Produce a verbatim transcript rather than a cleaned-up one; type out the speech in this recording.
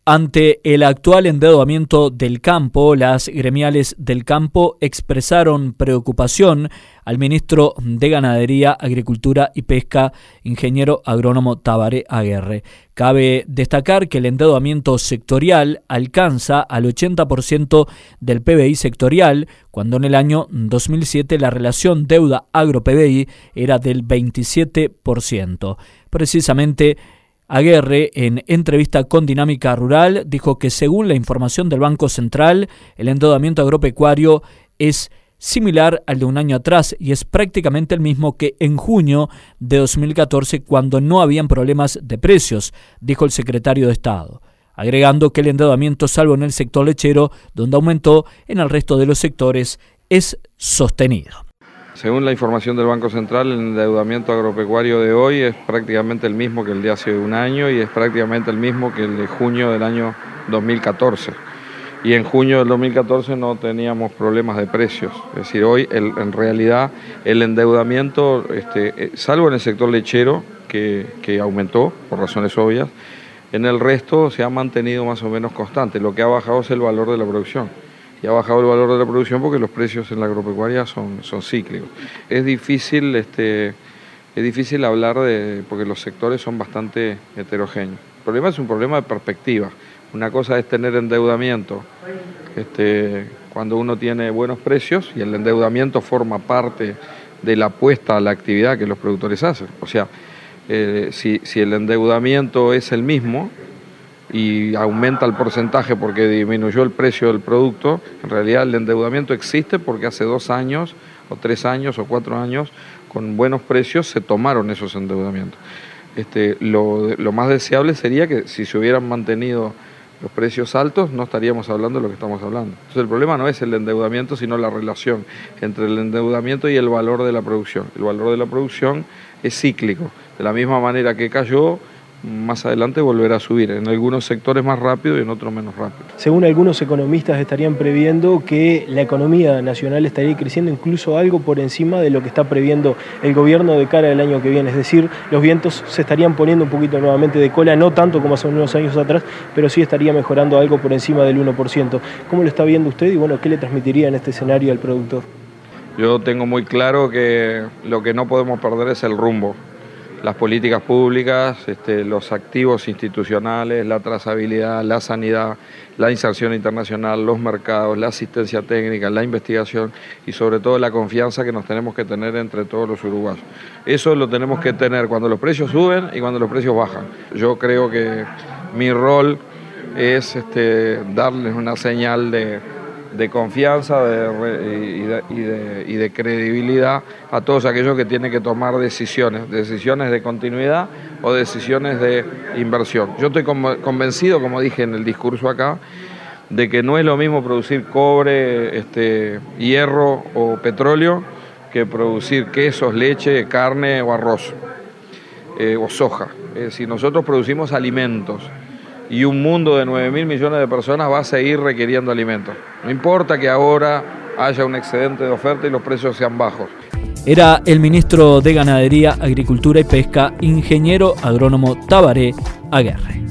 Ante el actual endeudamiento del campo, las gremiales del campo expresaron preocupación al ministro de Ganadería, Agricultura y Pesca, ingeniero agrónomo Tabaré Aguerre. Cabe destacar que el endeudamiento sectorial alcanza al ochenta por ciento del P B I sectorial, cuando en el año dos mil siete la relación deuda-agro-P B I era del veintisiete por ciento. Precisamente, Aguerre, en entrevista con Dinámica Rural, dijo que según la información del Banco Central, el endeudamiento agropecuario es similar al de un año atrás y es prácticamente el mismo que en junio de dos mil catorce, cuando no habían problemas de precios, dijo el secretario de Estado, agregando que el endeudamiento, salvo en el sector lechero, donde aumentó, en el resto de los sectores es sostenido. Según la información del Banco Central, el endeudamiento agropecuario de hoy es prácticamente el mismo que el de hace un año y es prácticamente el mismo que el de junio del año dos mil catorce. Y en junio del dos mil catorce no teníamos problemas de precios. Es decir, hoy el, en realidad el endeudamiento, este, salvo en el sector lechero, que, que aumentó por razones obvias, en el resto se ha mantenido más o menos constante. Lo que ha bajado es el valor de la producción. Y ha bajado el valor de la producción porque los precios en la agropecuaria son, son cíclicos. Es difícil, este, es difícil hablar de, porque los sectores son bastante heterogéneos. El problema es un problema de perspectiva. Una cosa es tener endeudamiento este, cuando uno tiene buenos precios y el endeudamiento forma parte de la apuesta a la actividad que los productores hacen. O sea, eh, si, si el endeudamiento es el mismo y aumenta el porcentaje porque disminuyó el precio del producto, en realidad el endeudamiento existe porque hace dos años o tres años o cuatro años con buenos precios se tomaron esos endeudamientos. Este, lo, lo más deseable sería que si se hubieran mantenido los precios altos no estaríamos hablando de lo que estamos hablando. Entonces el problema no es el endeudamiento, sino la relación entre el endeudamiento y el valor de la producción. El valor de la producción es cíclico, de la misma manera que cayó, más adelante volverá a subir, en algunos sectores más rápido y en otros menos rápido. Según algunos economistas estarían previendo que la economía nacional estaría creciendo incluso algo por encima de lo que está previendo el gobierno de cara al año que viene, es decir, los vientos se estarían poniendo un poquito nuevamente de cola, no tanto como hace unos años atrás, pero sí estaría mejorando algo por encima del uno por ciento. ¿Cómo lo está viendo usted y bueno, qué le transmitiría en este escenario al productor? Yo tengo muy claro que lo que no podemos perder es el rumbo. Las políticas públicas, este, los activos institucionales, la trazabilidad, la sanidad, la inserción internacional, los mercados, la asistencia técnica, la investigación y sobre todo la confianza que nos tenemos que tener entre todos los uruguayos. Eso lo tenemos que tener cuando los precios suben y cuando los precios bajan. Yo creo que mi rol es este, darles una señal de... de confianza de, y, de, y, de, y de credibilidad a todos aquellos que tienen que tomar decisiones, decisiones de continuidad o decisiones de inversión. Yo estoy convencido, como dije en el discurso acá, de que no es lo mismo producir cobre, este, hierro o petróleo que producir quesos, leche, carne o arroz eh, o soja. Es decir, nosotros producimos alimentos. Y un mundo de nueve mil millones de personas va a seguir requiriendo alimentos. No importa que ahora haya un excedente de oferta y los precios sean bajos. Era el ministro de Ganadería, Agricultura y Pesca, ingeniero agrónomo Tabaré Aguerre.